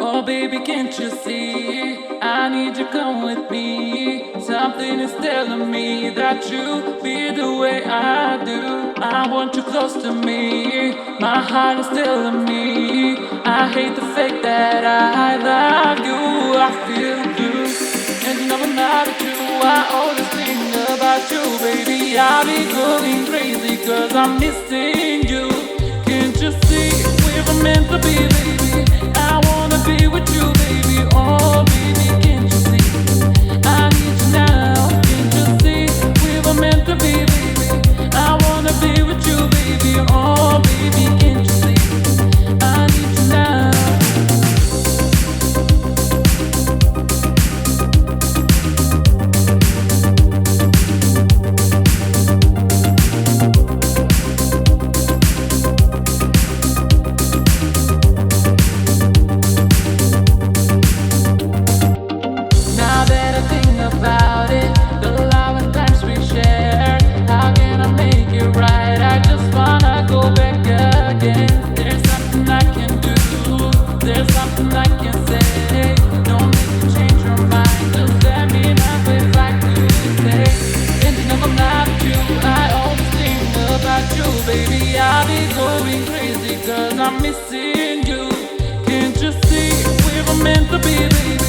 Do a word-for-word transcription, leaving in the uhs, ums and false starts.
Oh baby, can't you see? I need you come with me. Something is telling me that you feel the way I do. I want you close to me. My heart is telling me I hate the fact that I love you. I feel you, and you know I'm not with you. I always think about you, baby. I'll be going crazy 'cause I'm missing you. Can't you see we're meant to be, baby? I wanna be with you, baby. Oh, baby, can't you see? I need you now. Can't you see? We were meant to be, baby. I wanna be with you, baby. Oh, baby, can't you see? I need you now. Baby, I'll be going crazy 'cause I'm missing you. Can't you see we were meant to be, baby?